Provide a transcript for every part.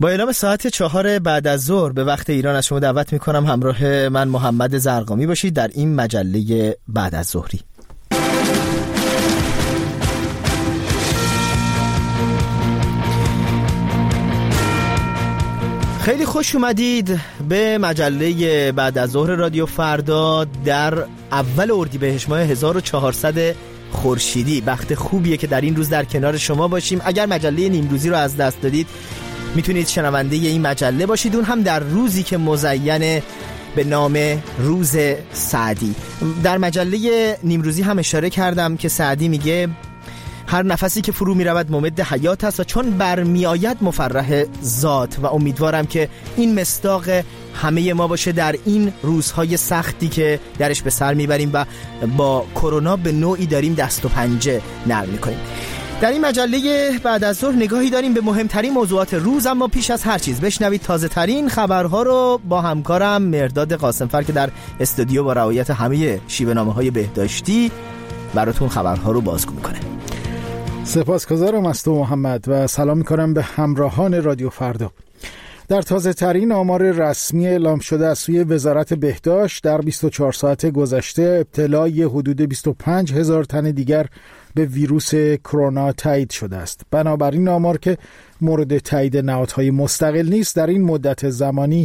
با اعلام ساعت 4 بعد از ظهر به وقت ایران از شما دعوت میکنم همراه من محمد زرقامی باشید در این مجله بعد از ظهری. خیلی خوش اومدید به مجله بعد از ظهر رادیو فردا در اول اردیبهشت ماه 1400 خورشیدی. وقت خوبیه که در این روز در کنار شما باشیم. اگر مجله نیمروزی رو از دست دادید میتونید شنونده این مجله باشید، اون هم در روزی که مزین به نام روز سعدی. در مجله نیمروزی هم اشاره کردم که سعدی میگه هر نفسی که فرو می رود ممد حیات است و چون برمی آید مفرح ذات، و امیدوارم که این مصداق همه ما باشه در این روزهای سختی که درش به سر میبریم و با کرونا به نوعی داریم دست و پنجه نرم میکنیم. در این مجله بعد از ظهر نگاهی داریم به مهمترین موضوعات روز، اما پیش از هر چیز بشنوید تازه ترین خبرها رو با همکارم مرداد قاسمفر که در استودیو با رعایت همه شیوه‌نامه‌های بهداشتی براتون خبرها رو بازگو میکنه. سپاسگزارم از تو محمد و سلام میکنم به همراهان رادیو فردا. در تازه ترین آمار رسمی اعلام شده از سوی وزارت بهداشت در 24 ساعت گذشته ابتلای حدود 25,000 تن دیگر به ویروس کرونا تایید شده است. بنابراین آمار که مورد تایید نهادهای مستقل نیست، در این مدت زمانی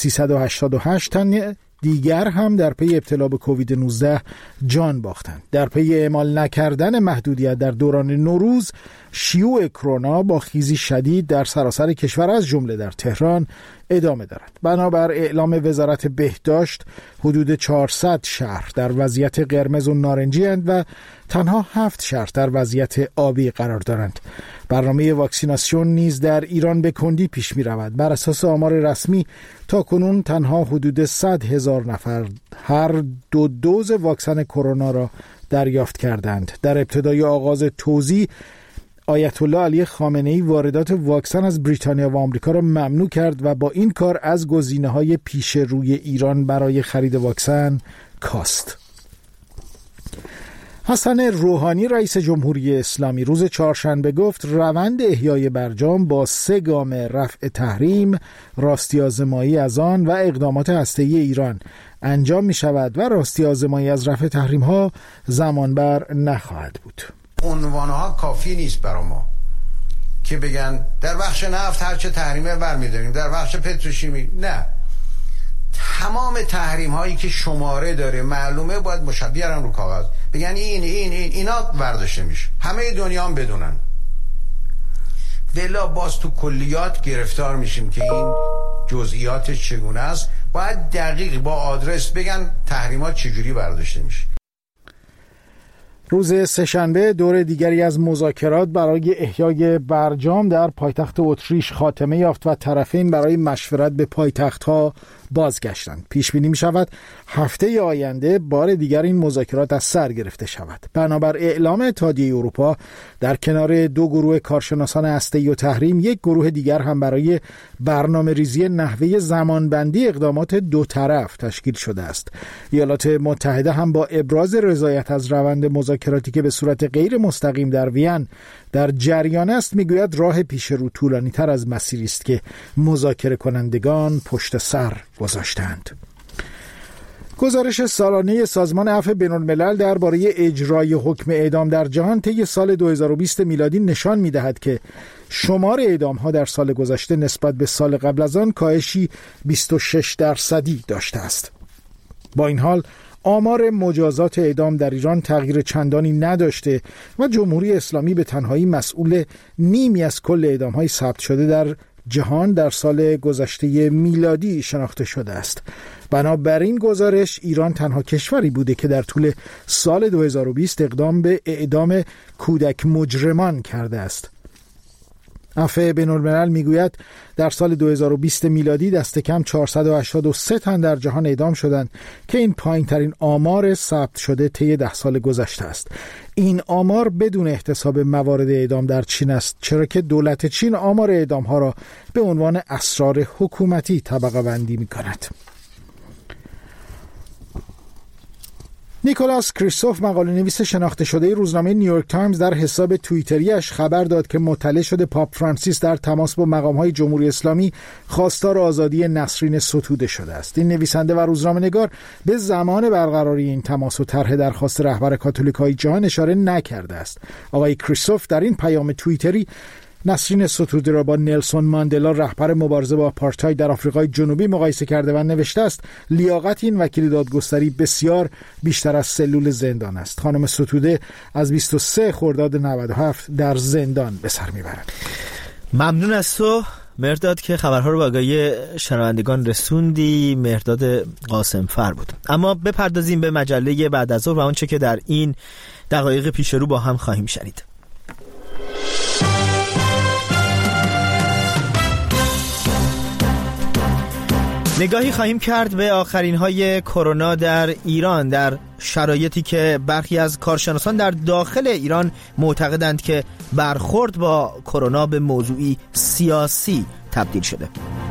388 تن دیگر هم در پی ابتلا به کووید 19 جان باختند. در پی اعمال نکردن محدودیت در دوران نوروز، شیوع کرونا با خیزی شدید در سراسر کشور از جمله در تهران ادامه دارد. بنابر اعلام وزارت بهداشت حدود 400 شهر در وضعیت قرمز و نارنجی اند و تنها 7 شهر در وضعیت آبی قرار دارند. برنامه واکسیناسیون نیز در ایران به کندی پیش می رود. بر اساس آمار رسمی تا کنون تنها حدود 100,000 نفر هر 2 دوز واکسن کرونا را دریافت کردند. در ابتدای آغاز توزیع آیت الله علی خامنه‌ای واردات واکسن از بریتانیا و آمریکا را ممنوع کرد و با این کار از گزینه‌های پیش روی ایران برای خرید واکسن کاست. حسن روحانی رئیس جمهوری اسلامی روز چهارشنبه گفت روند احیای برجام با 3 گام رفع تحریم، راستی آزمایی از آن و اقدامات هسته‌ای ایران انجام می شود و راستی آزمایی از رفع تحریم ها زمان بر نخواهد بود. عنوانها کافی نیست برای ما که بگن در بخش نفت هرچه تحریمه برمی‌داریم، در بخش پتروشیمی نه. تمام تحریم هایی که شماره داره معلومه باید بیارن رو کاغذ بگن اینا برداشته میشه، همه دنیا هم بدونن. ولی باز تو کلیات گرفتار میشیم که این جزئیات چگونه است. باید دقیق با آدرس بگن تحریمات چجوری برداشته میشه. روز سه‌شنبه دور دیگری از مذاکرات برای احیای برجام در پایتخت اتریش خاتمه یافت و طرفین برای مشورت به پایتخت‌ها بازگشتند. پیش بینی می شود هفته آینده بار دیگر این مذاکرات از سر گرفته شود. بنابر اعلام اتحادیه اروپا در کنار 2 گروه کارشناسان هسته‌ای و تحریم، 1 گروه دیگر هم برای برنامه‌ریزی نحوه زمانبندی اقدامات 2 طرف تشکیل شده است. ایالات متحده هم با ابراز رضایت از روند مذاکراتی که به صورت غیر مستقیم در وین در جریان است میگوید راه پیش رو طولانی تر از مسیری است که مذاکره کنندگان پشت سر گذاشتند. گزارش سالانه سازمان عفو بین‌الملل درباره اجرای حکم اعدام در جهان طی سال 2020 میلادی نشان می‌دهد که شمار اعدام‌ها در سال گذشته نسبت به سال قبل از آن کاهشی 26% داشته است. با این حال آمار مجازات اعدام در ایران تغییر چندانی نداشته و جمهوری اسلامی به تنهایی مسئول نیمی از کل اعدام‌های ثبت شده در جهان در سال گذشته میلادی شناخته شده است. بنابراین گزارش ایران تنها کشوری بوده که در طول سال 2020 اقدام به اعدام کودک مجرمان کرده است. عفو بین‌الملل میگوید در سال 2020 میلادی دست کم 483 تن در جهان اعدام شدند که این پایین ترین آمار ثبت شده طی 10 سال گذشته است. این آمار بدون احتساب موارد اعدام در چین است، چرا که دولت چین آمار اعدام ها را به عنوان اسرار حکومتی طبقه بندی می کند. نیکولاس کریستوف، مقاله نویس شناخته شده روزنامه نیویورک تایمز، در حساب توییتریش خبر داد که مطلع شده پاپ فرانسیس در تماس با مقام‌های جمهوری اسلامی خواستار آزادی نسرین ستوده شده است. این نویسنده و روزنامه‌نگار به زمان برقراری این تماس و طرح درخواست رهبر کاتولیک‌های جهان اشاره نکرده است. آقای کریستوف در این پیام توییتری نسرین ستوده را با نلسون ماندلا، رهبر مبارزه با آپارتاید در آفریقای جنوبی، مقایسه کرده و نوشته است لیاقت این وکیل دادگستری بسیار بیشتر از سلول زندان است. خانم ستوده از 23 خرداد 97 در زندان به سر میبرد. ممنون از تو مهرداد که خبرها رو به آگاهی شنوندگان رسوندی. مهرداد قاسمفر بود. اما بپردازیم به مجله بعد از ظهر و آنچه که در این دقایق پیش رو با هم خواهیم شنید. نگاهی خواهیم کرد به آخرین های کرونا در ایران، در شرایطی که برخی از کارشناسان در داخل ایران معتقدند که برخورد با کرونا به موضوعی سیاسی تبدیل شده.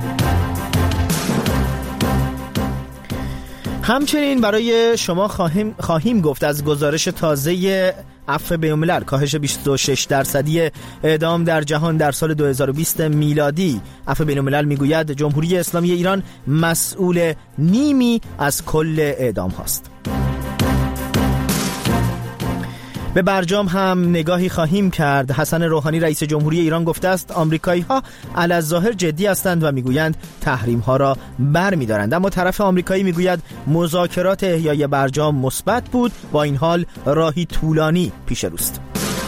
همچنین برای شما خواهیم گفت از گزارش تازه عفو بین‌الملل، کاهش 26% اعدام در جهان در سال 2020 میلادی. عفو بین‌الملل میگوید جمهوری اسلامی ایران مسئول نیمی از کل اعدام هاست. به برجام هم نگاهی خواهیم کرد. حسن روحانی رئیس جمهوری ایران گفته است آمریکایی‌ها علی‌الظاهر جدی هستند و میگویند تحریم‌ها را برمی‌دارند، اما طرف آمریکایی میگوید مذاکرات احیای برجام مثبت بود، با این حال راهی طولانی پیش روست.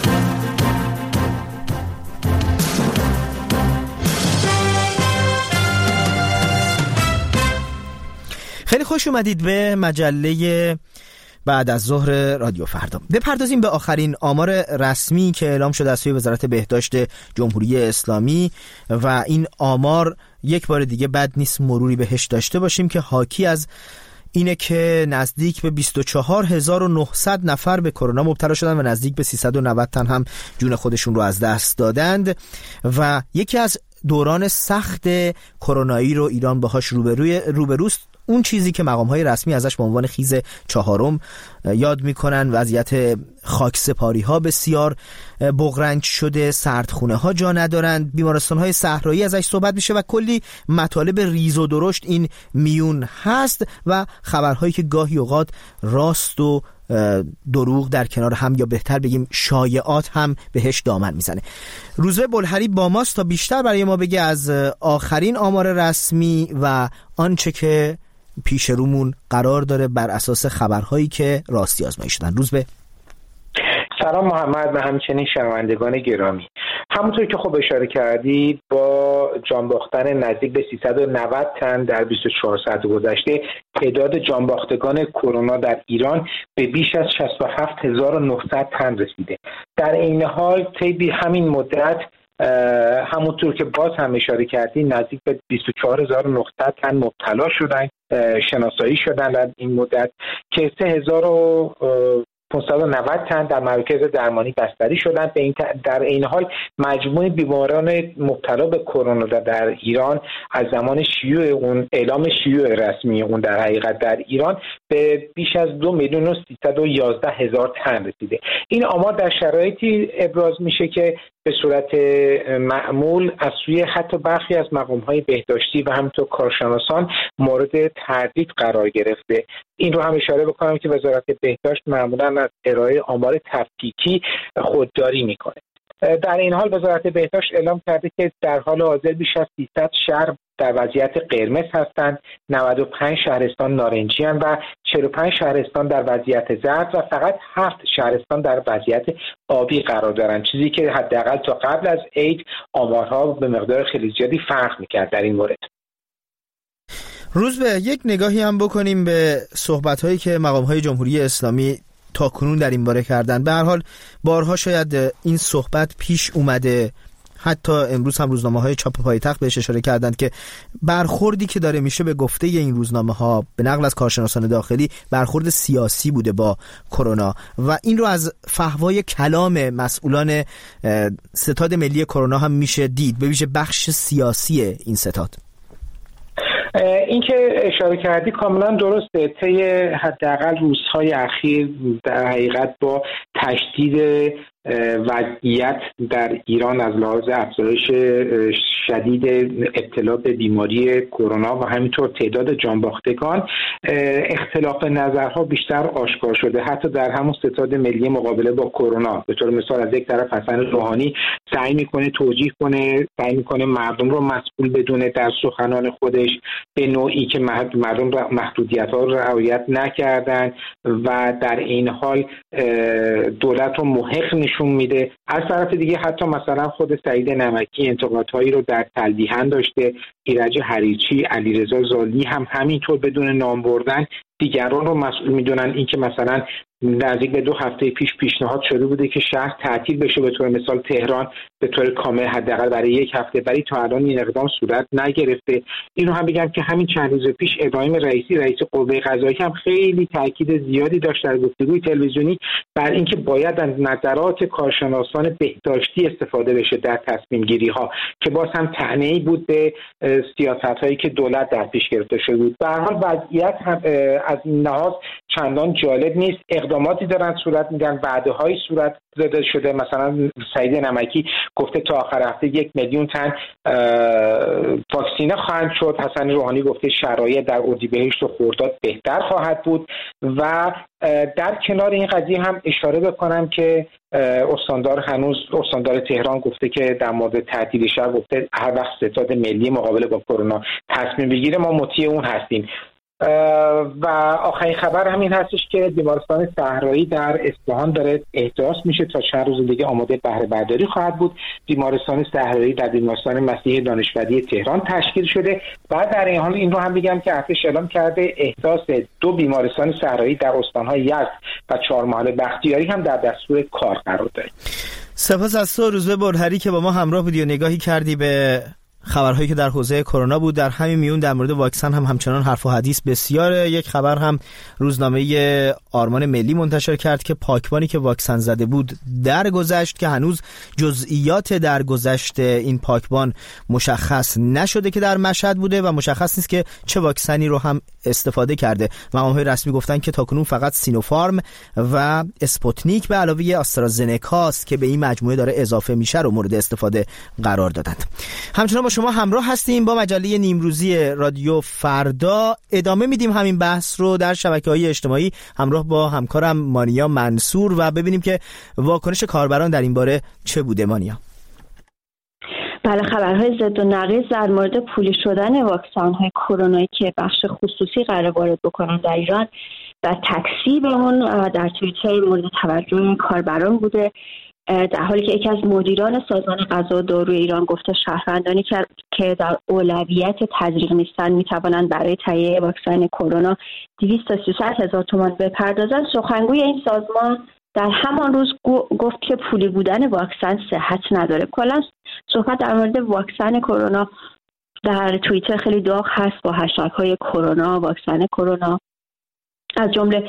خیلی خوش اومدید به مجله بعد از ظهر رادیو فردا. بپردازیم به آخرین آمار رسمی که اعلام شده از سوی وزارت بهداشت جمهوری اسلامی و این آمار یک بار دیگه بد نیست مروری بهش داشته باشیم که حاکی از اینه که نزدیک به 24900 نفر به کرونا مبتلا شدن و نزدیک به 390 تن هم جون خودشون رو از دست دادند و یکی از دوران سخت کرونایی رو ایران باهاش روبروست. اون چیزی که مقام‌های رسمی ازش به عنوان خیز چهارم یاد می‌کنن، وضعیت خاکسپاری‌ها بسیار بغرنج شده، سردخونه‌ها جا ندارند، بیمارستان‌های صحرایی ازش صحبت میشه و کلی مطالب ریز و درشت این میون هست و خبرهایی که گاهی اوقات راست و دروغ در کنار هم، یا بهتر بگیم شایعات هم بهش دامن میزنه. روزبه بلحری با ماست تا بیشتر برای ما بگه از آخرین آمار رسمی و آنچه که پیش رومون قرار داره بر اساس خبرهایی که راستی آزمایی شدن. روزبه. سلام محمد و همچنین شنوندگان گرامی. همونطور که خب اشاره کردید با جان باختن نزدیک به 390 تن در 24 ساعت گذشته، تعداد جان باختگان کرونا در ایران به بیش از 67900 تن رسیده. در این حال طی همین مدت همونطور که باز هم اشاره کردید نزدیک به 24900 تن مبتلا شدن، شناسایی شدن در این مدت که 3590 تن در مراکز درمانی بستری شدند. در این حال مجموع بیماران مبتلا به کرونا در ایران از زمان شیوع اون اعلام شیوع رسمی اون در حقیقت در ایران به بیش از 2,311,000 تن رسیده. این آمار در شرایطی ابراز میشه که به صورت معمول از سوی حتی برخی از مقام‌های بهداشتی و همینطور کارشناسان مورد تردید قرار گرفته. این رو هم اشاره بکنم که وزارت بهداشت معمولاً از ارائه آمار تفکیکی خودداری میکنه. در این حال وزارت بهداشت اعلام کرده که در حال حاضر بیش از 300 شهر در وضعیت قرمز هستند، 95 شهرستان نارنجی هستند و 45 شهرستان در وضعیت زرد و فقط 7 شهرستان در وضعیت آبی قرار دارند، چیزی که حداقل تا قبل از عید آمارها به مقدار خیلی زیادی فرق می‌کرد در این مورد. روز به یک نگاهی هم بکنیم به صحبت‌هایی که مقام‌های جمهوری اسلامی تاکنون در این باره کردن. به هر حال بارها شاید این صحبت پیش اومده، حتی امروز هم روزنامه‌های چاپ پایتخت بهش اشاره کردند که برخوردی که داره میشه به گفته این روزنامه‌ها به نقل از کارشناسان داخلی برخورد سیاسی بوده با کرونا و این رو از فحوای کلام مسئولان ستاد ملی کرونا هم میشه دید، به ویژه بخش سیاسی این ستاد. این که اشاره کردی کاملا درسته. طی حداقل روزهای اخیر در حقیقت با تشدید وضعیت در ایران از لحاظ افزایش شدید ابتلا به بیماری کرونا و همینطور تعداد جانباختگان اختلاف نظرها بیشتر آشکار شده. حتی در همون ستاد ملی مقابله با کرونا به طور مثال از یک طرف حسن روحانی سعی میکنه توجیه کنه، سعی میکنه مردم رو مسئول بدونه در سخنان خودش به نوعی که مردم محدودیت‌ها رو رعایت نکردن و در این حال دولت رو محق نشون میده. از طرف دیگه حتی مثلا خود سعید نمکی انتقادهایی رو در تلویحا داشته، ایرج حریچی، علیرضا زالی هم همینطور بدون نام بردن دیگران رو مسئول میدونن. این که مثلا نزدیک به 2 هفته پیش پیشنهاد شده بوده که شهر تعطیل بشه، به طور مثال تهران به طور کامل حداقل برای 1 هفته، ولی تا الان این اقدام صورت نگرفته. اینو هم بگم که همین چند روز پیش ابراهیم رئیسی رئیس قوه قضاییه هم خیلی تاکید زیادی داشت در گفتگوی تلویزیونی بر اینکه باید از نظرات کارشناسان بهداشتی استفاده بشه در تصمیم گیری ها، که باز هم طعنه‌ای بود به سیاست هایی که دولت در پیش گرفته شده بود. به هر حال وضعیت هم از این لحاظ چندان جالب نیست. اقداماتی دارن صورت میدن، وعده‌هایی صورت داده شده. مثلا سعید نمکی گفته تا آخر هفته 1 میلیون تن واکسینه خواهند شد. حسن روحانی گفته شرایط در اردیبهشت و خرداد بهتر خواهد بود. و در کنار این قضیه هم اشاره بکنم که استاندار تهران گفته که در مورد تعطیل شهر گفته هر وقت ستاد ملی مقابله با کرونا تصمیم بگیره ما مطیع اون هستیم. و آخرین خبر همین هستش که بیمارستان صحرایی در اصفهان داره احداث میشه، تا چند روز دیگه آماده بهره برداری خواهد بود. بیمارستان صحرایی در بیمارستان مسیح دانشکده تهران تشکیل شده. بعد در این حال این رو هم بگم که ارتش اعلام کرده احداث 2 بیمارستان صحرایی در استان‌های یزد و چهارمحال بختیاری هم در دستور کار قرار داره. سپاس از تو روزبه برهری که با ما همراه بودی و نگاهی کردی به خبرهایی که در حوزه کرونا بود. در همین میون در مورد واکسن هم همچنان حرف و حدیث بسیاره. یک خبر هم روزنامه آرمان ملی منتشر کرد که پاکبانی که واکسن زده بود درگذشت، که هنوز جزئیات درگذشت این پاکبان مشخص نشده که در مشهد بوده و مشخص نیست که چه واکسنی رو هم استفاده کرده. مقام‌های رسمی گفتن که تاکنون فقط سینوفارم و اسپوتنیک به علاوه آسترازنکا که به این مجموعه داره اضافه میشه رو مورد استفاده قرار دادند. همچنان با شما همراه هستیم با مجله نیمروزی رادیو فردا. ادامه میدیم همین بحث رو در شبکه‌های اجتماعی همراه با همکارم مانیا منصور و ببینیم که واکنش کاربران در این باره چه بوده. مانیا. بله، خبرهای ضد و نقیض در مورد پولی شدن واکسن‌های کرونایی که بخش خصوصی قرار وارد بکنن در ایران و تکذیب اون در توییتر مورد توجه کاربران بوده، در حالی که یکی از مدیران سازمان غذا و دارو ایران گفته شهروندانی که در اولویت تزریق نیستن میتوانند برای تهیه واکسن کرونا 200 تا 300 هزار تومان بپردازند. سخنگوی این سازمان در همان روز گفت که پولی بودن واکسن صحت نداره. کلا صحبت در مورد واکسن کرونا در توییتر خیلی داغ هست با هشتگ‌های کرونا، واکسن کرونا. از جمله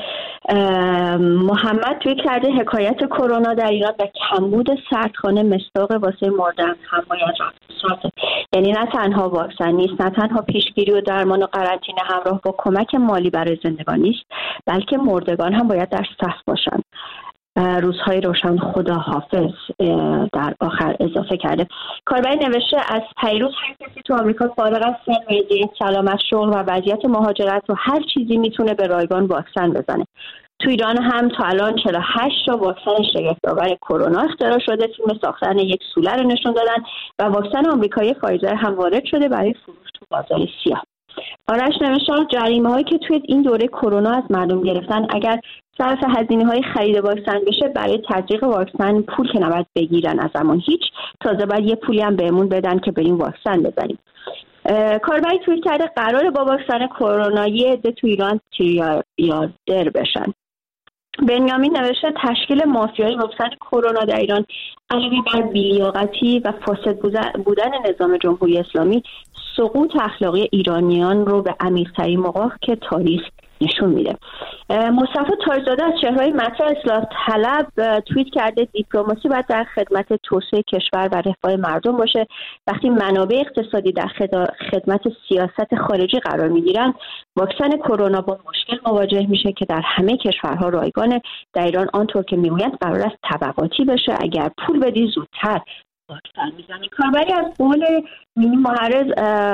محمد توی کرده حکایت کرونا در ایران و کمبود سردخانه مصداق واسه مردن هم باید رفت. یعنی نه تنها واکسن نیست، نه تنها پیشگیری و درمان و قرنطینه همراه با کمک مالی برای زندگان نیست، بلکه مردگان هم باید در صف باشند. روزهای روشن خدا حافظ در آخر اضافه کرده. کاربری نوشته از پیروز هر کسی تو آمریکا فارغ از سن، وضعیت سلامت، شغل و وضعیت مهاجرت و هر چیزی میتونه به رایگان واکسن بزنه. تو ایران هم تا الان 48 تا واکسن شگفت‌آور کرونا اختراع شده. فیلم ساختن یک سوله رو نشون دادن و واکسن آمریکایی فایزر هم وارد شده برای فروش تو بازار سیاه. آرش نوشته جریمه‌هایی که توی این دوره کرونا از مردم گرفتن اگر صرف هزینه‌های خرید واکسن بشه، برای تزریق واکسن پول که نباید بگیرن از زمان هیچ، تازه باید یه پولی هم بهمون بدن که بریم واکسن بزنیم. کاربری توییت کرده قراره با واکسن کرونا یه عده تو ایران تریلیاردر بشن. بنیامین نوشته تشکیل مافیای واکسن کرونا در ایران علاوه بر بی‌لیاقتی و فاسد بودن نظام جمهوری اسلامی، سقوط اخلاقی ایرانیان رو به عمیق‌ترین مقام که تاریخ نشون میده. مصطفی تاج‌زاده از چهره‌های مطرح اصلاح طلب توییت کرده دیپلماسی باید در خدمت توسعه کشور و رفاه مردم باشه. وقتی منابع اقتصادی در خدمت سیاست خارجی قرار میگیرن، واکسن کرونا با مشکل مواجه میشه که در همه کشورها رایگانه. در ایران آنطور که میگویند قرار است طبقاتی بشه. اگر پول بدی زودتر واکسن میزنی. کاربری از قول مینی محرز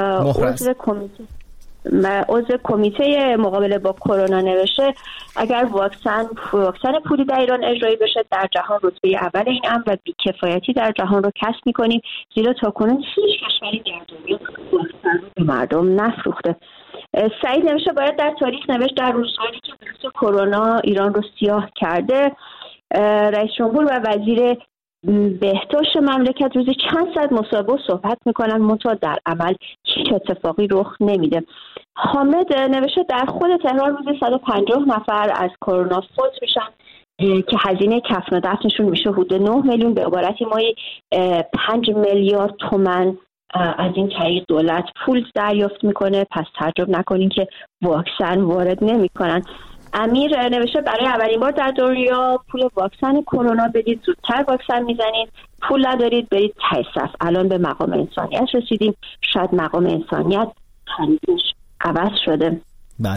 عضو کمیته مقابله با کرونا نوشته اگر واکسن پولی در ایران اجرایی بشه در جهان رتبه اول این امر و بی‌کفایتی در جهان رو کسب می‌کنیم، زیرا تاکنون هیچ کشوری در دنیا واکسن رو به مردم نفروخته. سعید نوشته باید در تاریخ نوشت در روزهایی که ویروس کرونا ایران رو سیاه کرده، رئیس جمهور و وزیر بهداشت مملکت روزی چند ساعت مصاحبه و صحبت میکنن، منتها در عمل هیچ اتفاقی رخ نمیده. حامد نوشته در خود تهران روزی 150 نفر از کرونا فوت میشن که هزینه کفن و دفنشون میشه حدود 9 میلیون، به عبارتی مایی 5 میلیارد تومان از این طریق دولت پول دریافت میکنه. پس تعجب نکنین که واکسن وارد نمیکنن. امیر نوشته برای اولین بار در دنیا پول واکسن کرونا بدید، زودتر واکسن میزنید، پول ندارید برید ته صف. الان به مقام انسانیت رسیدیم، شاید مقام انسانیت هنوز عوض شده. بله.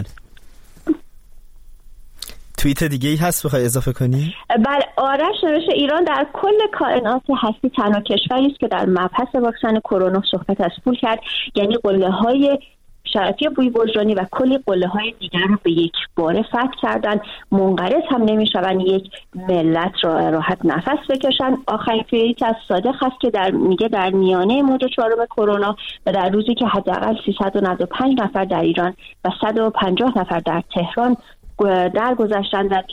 توییت دیگه ای هست بخوای اضافه کنی؟ بله، آرش نوشته ایران در کل کائنات هستی تنها کشوری است که در مبحث واکسن کرونا صحبت از پول کرد، یعنی قله‌های شرطی بوی وجدانی و کلی قله‌های دیگر رو به یک باره فتح کردن. منقرض هم نمی‌شوند یک ملت را راحت نفس بکشن. آخرین توییت از صادق هست که میگه در میانه موج 4 کرونا و در روزی که حداقل 395 نفر در ایران و 150 نفر در تهران درگذشتند و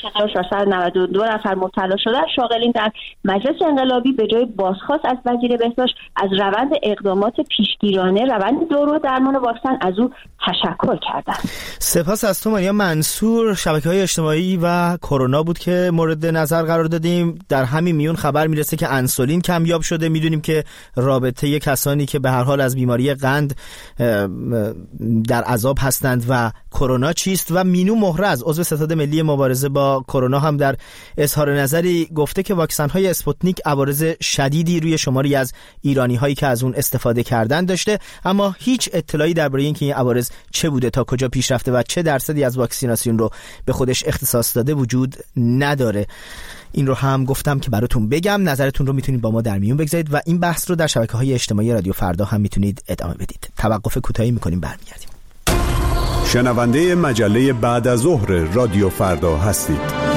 25492 نفر مبتلا شدند، شاغلین در مجلس انقلابی به جای بازخواست از وزیر بهداشت از روند اقدامات پیشگیرانه روند دورو درمان واکسن از او تشکر کردند. سپاس از تو ماریا منصور. شبکه‌های اجتماعی و کرونا بود که مورد نظر قرار دادیم. در همین میون خبر میرسه که انسولین کمیاب شده. میدونیم که رابطه کسانی که به هر حال از بیماری قند در عذاب هستند و کرونا چیست و مینو مهرز عضو ستاد ملی مبارزه با کرونا هم در اظهار نظری گفته که واکسن‌های اسپوتنیک عوارض شدیدی روی شماری از ایرانی‌هایی که از اون استفاده کردن داشته، اما هیچ اطلاعی درباره اینکه این عوارض چه بوده، تا کجا پیش رفته و چه درصدی از واکسیناسیون رو به خودش اختصاص داده وجود نداره. این رو هم گفتم که براتون بگم. نظرتون رو میتونید با ما در میون بگذارید و این بحث رو در شبکه‌های اجتماعی رادیو فردا هم میتونید ادامه بدید. توقف کوتاهی می‌کنیم، برمیگردیم. شنونده مجله بعد از ظهر رادیو فردا هستید.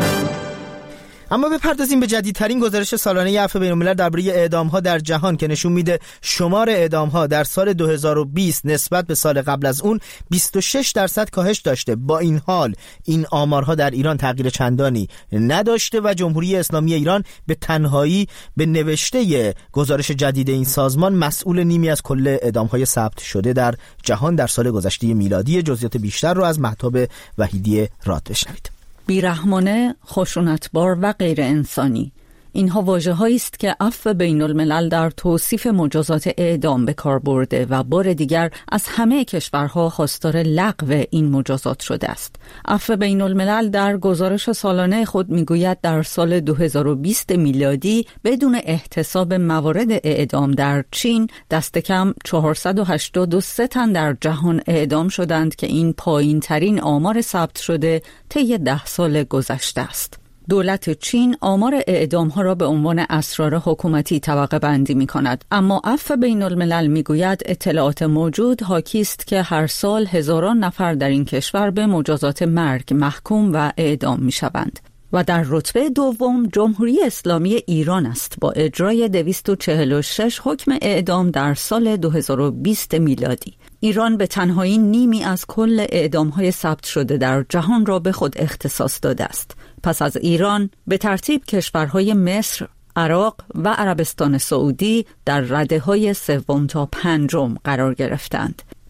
اما بپردازیم به جدیدترین گزارش سالانه عفو بین‌الملل درباره اعدام‌ها در جهان که نشون میده شمار اعدام‌ها در سال 2020 نسبت به سال قبل از اون 26% کاهش داشته. با این حال این آمارها در ایران تغییر چندانی نداشته و جمهوری اسلامی ایران به تنهایی به نوشته گزارش جدید این سازمان مسئول نیمی از کل اعدام‌های ثبت شده در جهان در سال گذشته میلادی. جزئیات بیشتر رو از مهتاب وحیدی راد بشنوید. بیرحمانه، خشونتبار و غیر انسانی، اینها واژه‌هایی است که عفو بین‌الملل در توصیف مجازات اعدام به کار برده و بار دیگر از همه کشورها خواستار لغو این مجازات شده است. عفو بین‌الملل در گزارش سالانه خود میگوید در سال 2020 میلادی بدون احتساب موارد اعدام در چین دست کم 483 تن در جهان اعدام شدند که این پایین‌ترین آمار ثبت شده طی 10 سال گذشته است. دولت چین آمار اعدام‌ها را به عنوان اسرار حکومتی طبقه بندی می‌کند، اما عفو بین‌الملل می‌گوید اطلاعات موجود حاکی است که هر سال هزاران نفر در این کشور به مجازات مرگ محکوم و اعدام می‌شوند. و در رتبه دوم جمهوری اسلامی ایران است با اجرای 246 حکم اعدام در سال 2020 میلادی. ایران به تنهایی نیمی از کل اعدام‌های ثبت شده در جهان را به خود اختصاص داده است. پس از ایران به ترتیب کشورهای مصر، عراق و عربستان سعودی در رده‌های سوم تا پنجم قرار گرفتند.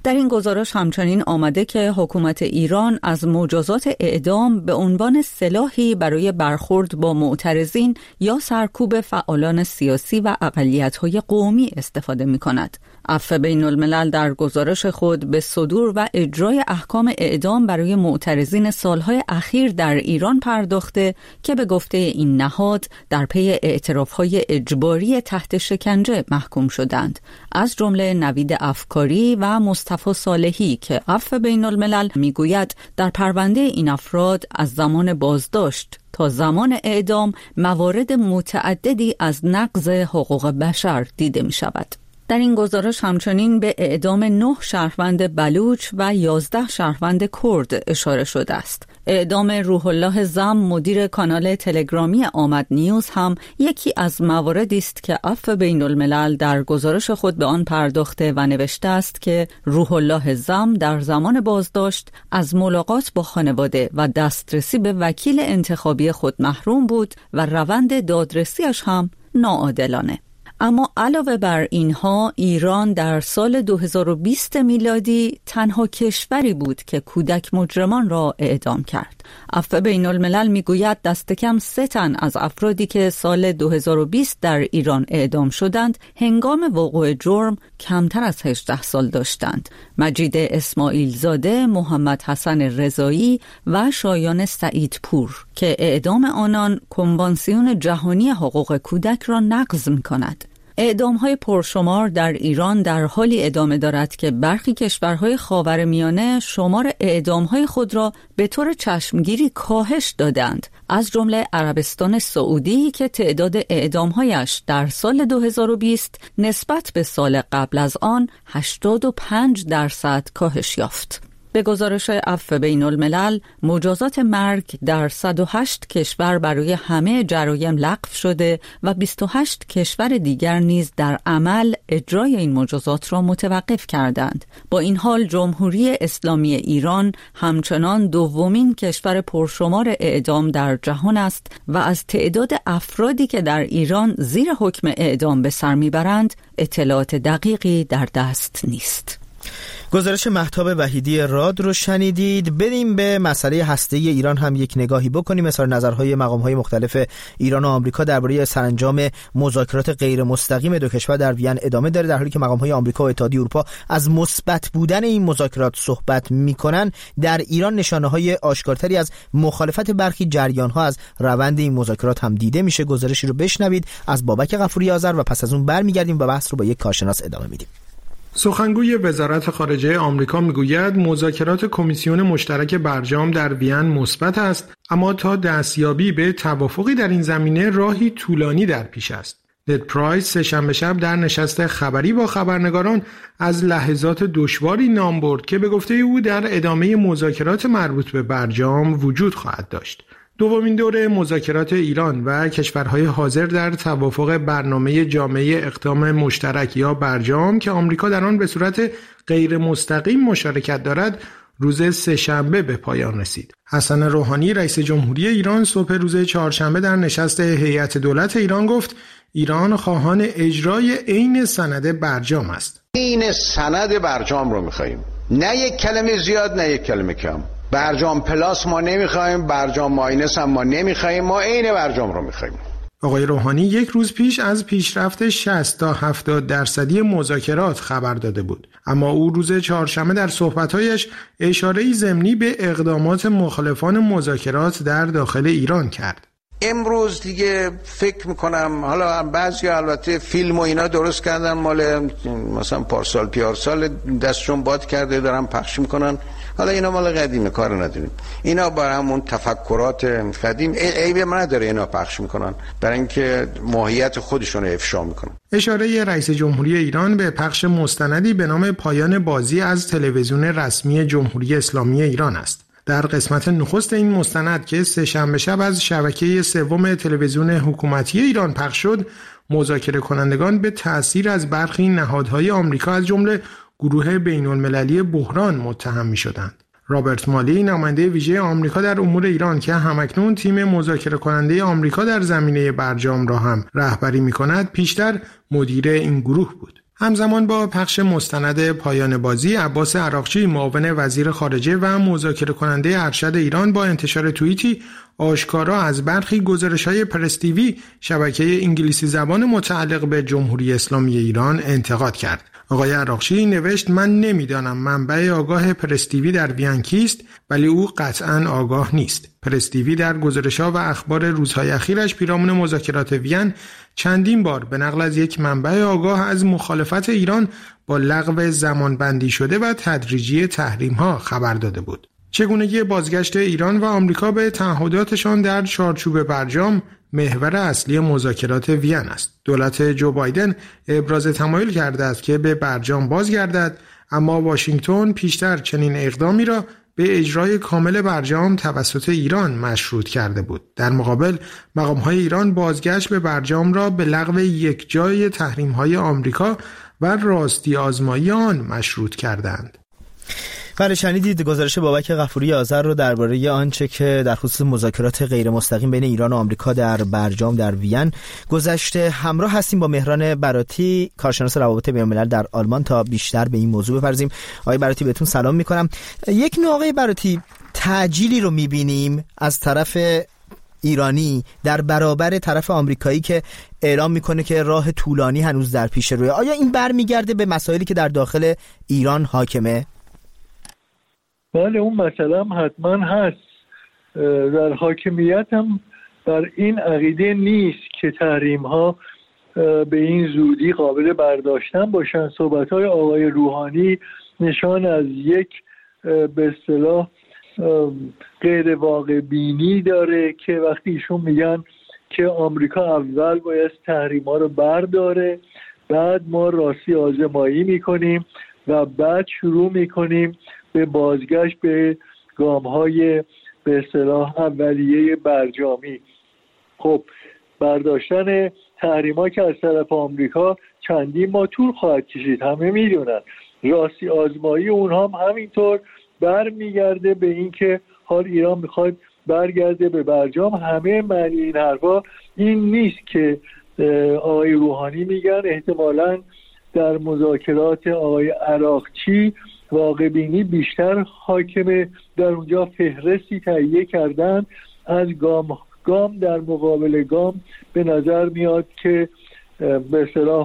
در این گزارش همچنین آمده که حکومت ایران از مجازات اعدام به عنوان سلاحی برای برخورد با معترضین یا سرکوب فعالان سیاسی و اقلیت‌های قومی استفاده می‌کند. عفو بین الملل در گزارش خود به صدور و اجرای احکام اعدام برای معترضین سالهای اخیر در ایران پرداخته که به گفته این نهاد در پی اعتراف‌های اجباری تحت شکنجه محکوم شدند، از جمله نوید افکاری و مصطفی صالحی که عفو بین الملل میگوید در پرونده این افراد از زمان بازداشت تا زمان اعدام موارد متعددی از نقض حقوق بشر دیده می شود. در این گزارش همچنین به اعدام 9 شهروند بلوچ و 11 شهروند کرد اشاره شده است. اعدام روح الله زم مدیر کانال تلگرامی آمد نیوز هم یکی از مواردی است که عفو بین الملل در گزارش خود به آن پرداخته و نوشته است که روح الله زم در زمان بازداشت از ملاقات با خانواده و دسترسی به وکیل انتخابی خود محروم بود و روند دادرسیش هم ناعادلانه. اما علاوه بر اینها ایران در سال 2020 میلادی تنها کشوری بود که کودک مجرمان را اعدام کرد. عفو بین الملل میگوید دست کم 3 تن از افرادی که سال 2020 در ایران اعدام شدند هنگام وقوع جرم کمتر از 18 سال داشتند. مجید اسماعیل زاده، محمد حسن رضایی و شایان سعید پور که اعدام آنان کنوانسیون جهانی حقوق کودک را نقض می‌کند. اعدام‌های پرشمار در ایران در حالی ادامه دارد که برخی کشورهای خاورمیانه شمار اعدام‌های خود را به طور چشمگیری کاهش دادند، از جمله عربستان سعودی که تعداد اعدام‌هایش در سال 2020 نسبت به سال قبل از آن 85% کاهش یافت. به گزارش عفو بین الملل مجازات مرگ در 108 کشور برای همه جرایم لغو شده و 28 کشور دیگر نیز در عمل اجرای این مجازات را متوقف کردند. با این حال جمهوری اسلامی ایران همچنان دومین کشور پرشمار اعدام در جهان است و از تعداد افرادی که در ایران زیر حکم اعدام به سر میبرند اطلاعات دقیقی در دست نیست. گزارش مهتاب وحیدی راد رو شنیدید. بریم به مسئله هسته‌ای ایران هم یک نگاهی بکنیم. اظهار نظرهای مقام‌های مختلف ایران و آمریکا درباره سرانجام مذاکرات غیر مستقیم دو کشور در وین ادامه داره، در حالی که مقام‌های آمریکا و اتحادیه اروپا از مثبت بودن این مذاکرات صحبت می‌کنن. در ایران نشانه‌های آشکارتری از مخالفت برخی جریان‌ها از روند این مذاکرات هم دیده میشه. گزارشی رو بشنوید از بابک غفوری آذر و پس از اون برمیگردیم و بحث رو با یک کارشناس ادامه میدیم. سخنگوی وزارت خارجه آمریکا میگوید مذاکرات کمیسیون مشترک برجام در وین مثبت است، اما تا دستیابی به توافقی در این زمینه راهی طولانی در پیش است. ند پرایس سه‌شنبه شب در نشست خبری با خبرنگاران از لحظات دشواری نام برد که به گفته او در ادامه مذاکرات مربوط به برجام وجود خواهد داشت. دومین دوره مذاکرات ایران و کشورهای حاضر در توافق برنامه جامعه اقدام مشترک یا برجام که آمریکا در آن به صورت غیر مستقیم مشارکت دارد روز سه‌شنبه به پایان رسید. حسن روحانی رئیس جمهوری ایران صبح روز چهارشنبه در نشست هیئت دولت ایران گفت ایران خواهان اجرای عین سند برجام است. این سند برجام رو می‌خوایم، نه یک کلمه زیاد نه یک کلمه کم. برجام پلاس ما نمیخوایم، برجام ماینس هم ما نمیخوایم، ما عین برجام رو میخوایم. آقای روحانی یک روز پیش از پیشرفت 60 تا 70% مذاکرات خبر داده بود، اما او روز چهارشنبه در صحبت‌هایش اشاره‌ای ضمنی به اقدامات مخالفان مذاکرات در داخل ایران کرد. امروز دیگه فکر میکنم، حالا بعضیا البته فیلم و اینا درست کردن مال مثلا پارسال پیارسال دستشون باد کرده دارن پخش میکنن، حالا اینا مال قدیمه کار نداریم، اینا برای همون تفکرات قدیم عیب من نداره اینا پخش میکنن برای اینکه ماهیت خودشون رو افشا میکنن. اشاره رئیس جمهوری ایران به پخش مستندی به نام پایان بازی از تلویزیون رسمی جمهوری اسلامی ایران است. در قسمت نخست این مستند که سه‌شنبه شب از شبکه سوم تلویزیون حکومتی ایران پخش شد، مذاکره کنندگان به تأثیر از برخی نهادهای آمریکا از جمله گروه بین‌المللی بحران متهم می‌شدند. رابرت مالی نماینده ویژه آمریکا در امور ایران که همکنون تیم مذاکره کننده آمریکا در زمینه برجام را هم رهبری می‌کند، پیشتر مدیر این گروه بود. همزمان با پخش مستند پایان بازی، عباس عراقچی معاون وزیر خارجه و مذاکره کننده ارشد ایران با انتشار توییتی آشکارا از برخی گزارش‌های پرس تیوی شبکه انگلیسی زبان متعلق به جمهوری اسلامی ایران انتقاد کرد. آقای عراقچی نوشت: من نمیدانم منبع آگاه پرس تیوی در وین کیست، ولی او قطعاً آگاه نیست. پرس تیوی در گزارش‌ها و اخبار روزهای اخیرش پیرامون مذاکرات وین چندین بار به نقل از یک منبع آگاه از مخالفت ایران با لغو زمانبندی شده و تدریجی تحریم‌ها خبر داده بود. چگونگی بازگشت ایران و آمریکا به تعهداتشان در چارچوب برجام محور اصلی مذاکرات وین است. دولت جو بایدن ابراز تمایل کرده است که به برجام بازگردد، اما واشنگتن پیشتر چنین اقدامی را به اجرای کامل برجام توسط ایران مشروط کرده بود. در مقابل مقام‌های ایران بازگشت به برجام را به لغو یک جای تحریم‌های آمریکا و راستی آزمایی آن مشروط کردند. بله، شنیدید گزارش بابک غفوری آذر رو درباره آنچه که در خصوص مذاکرات غیر مستقیم بین ایران و آمریکا در برجام در وین گذشته. همراه هستیم با مهران براتی، کارشناس روابط بین‌الملل در آلمان، تا بیشتر به این موضوع بپردازیم. آقای براتی بهتون سلام میکنم. یک نوع آقای براتی تعجیلی رو میبینیم از طرف ایرانی در برابر طرف آمریکایی که اعلام میکنه که راه طولانی هنوز در پیش روی. آیا این برمیگرده به مسائلی که در داخل ایران حاکمه؟ بله، اون مسئله هم حتما هست. در حاکمیت هم بر این عقیده نیست که تحریم ها به این زودی قابل برداشتن باشن. صحبت های آقای روحانی نشان از یک به اصطلاح غیر واقع بینی داره که وقتی ایشون میگن که آمریکا اول باید تحریم ها رو برداره، بعد ما راستی آزمایی میکنیم و بعد شروع میکنیم به بازگشت به گام‌های به اصطلاح اولیه برجامی. خب برداشتن تحریم‌ها که از طرف آمریکا چندین ماه طول خواهد کشید، همه میدونن. راستی آزمایی اونها هم همینطور برمیگرده به این که حال ایران میخواد برگرده به برجام. همه معنی این حرفا این نیست که آقای روحانی میگن. احتمالاً در مذاکرات آقای عراقچی واقع بینی بیشتر حاکمه. در اونجا فهرستی تهیه کردن از گام در مقابل گام. به نظر میاد که به اصطلاح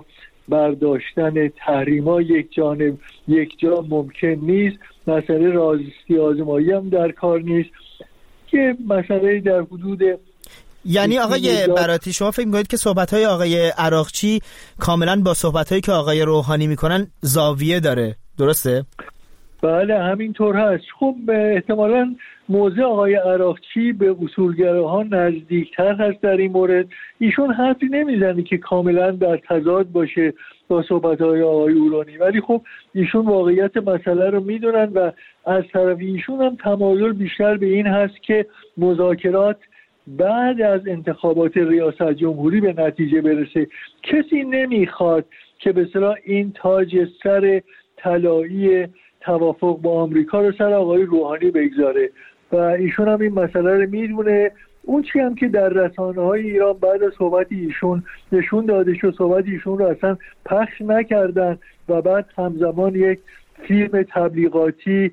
برداشتن تحریما یک جانب یک جا ممکن نیست. مسئله راستی آزمایی هم در کار نیست که مسئله در حدود، یعنی آقای براتی شما فکر می‌کنید که صحبت‌های آقای عراقچی کاملا با صحبت‌هایی که آقای روحانی میکنن زاویه داره، درسته؟ بله همینطور هست. خب احتمالاً موضع آقای عراقچی به اصولگراها نزدیکتر هست در این مورد. ایشون حرفی نمیزنه که کاملا در تضاد باشه با صحبت‌های آقای روحانی، ولی خب ایشون واقعیت مسئله رو میدونن و از طرف ایشون هم تمایل بیشتر به این هست که مذاکرات بعد از انتخابات ریاست جمهوری به نتیجه برسه. کسی نمیخواد که به اصطلاح این تاج سر طلایی توافق با آمریکا رو سر آقای روحانی بگذاره و ایشون هم این مسئله رو میدونه. اون چی هم که در رسانه‌های ایران بعد از صحبت ایشون نشون داده شد، صحبت ایشون رو اصلا پخش نکردن و بعد همزمان یک فیلم تبلیغاتی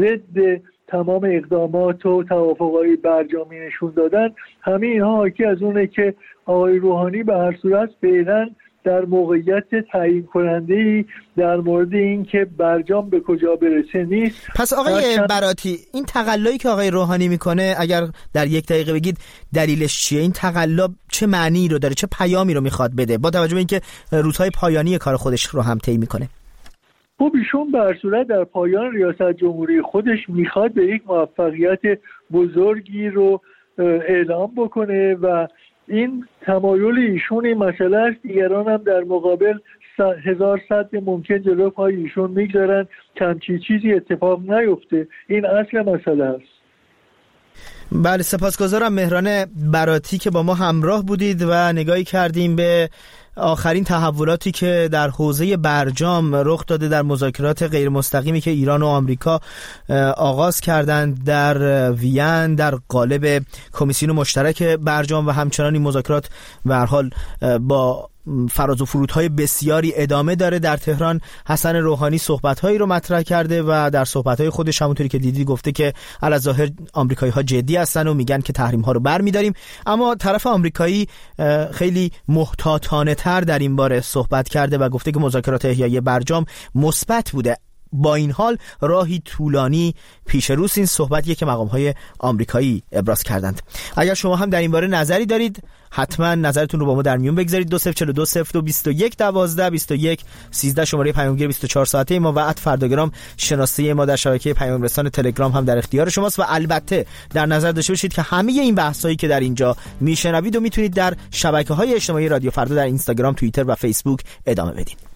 ضد تمام اقدامات و توافق‌های برجامی نشون دادن. همه اینها حاکی از اونه که آقای روحانی به هر صورت فعلا در موقعیت تعیین کننده‌ای در مورد این که برجام به کجا برسه نیست. پس آقای براتی این تقلایی که آقای روحانی میکنه اگر در یک دقیقه بگید دلیلش چیه؟ این تقلا چه معنی رو داره؟ چه پیامی رو میخواد بده با توجه به اینکه روزهای پایانی کار خودش رو هم طی میکنه؟ خب ایشون به هر صورت در پایان ریاست جمهوری خودش میخواد به یک موفقیت بزرگی رو اعلام بکنه و این تمایل ایشون این مسئله است. دیگران هم در مقابل هزار صد ممکن جلو پای ایشون میگذارن کمچی چیزی اتفاق نیفته. این اصل مسئله است. بله، سپاسگزارم مهران براتی که با ما همراه بودید و نگاهی کردیم به آخرین تحولاتی که در حوزه برجام رخ داده در مذاکرات غیر مستقیمی که ایران و آمریکا آغاز کردند در وین در قالب کمیسیون مشترک برجام و همچنان این مذاکرات به هر حال با فراز و فرودهای بسیاری ادامه داره. در تهران حسن روحانی صحبت‌هایی رو مطرح کرده و در صحبت‌های خودش همونطوری که دیدید گفته که علاوه آمریکایی‌ها جدی هستن و میگن که تحریم‌ها رو برمی‌داریم، اما طرف آمریکایی خیلی محتاطانه‌تر در این باره صحبت کرده و گفته که مذاکرات احیای برجام مثبت بوده. با این حال راهی طولانی پیش روست. این صحبتیه که مقام‌های آمریکایی ابراز کردند. اگر شما هم در این باره نظری دارید حتما نظرتون رو با ما در میون بگذارید. 20420221122113 شماره پیامگیر 24 ساعته ما و @فرداگرام شناسه ما در شبکه پیام رسان تلگرام هم در اختیار شماست و البته در نظر داشته باشید که همه این بحثایی که در اینجا میشنوید و میتونید در شبکه‌های اجتماعی رادیو فردا در اینستاگرام، توییتر و فیسبوک ادامه بدید.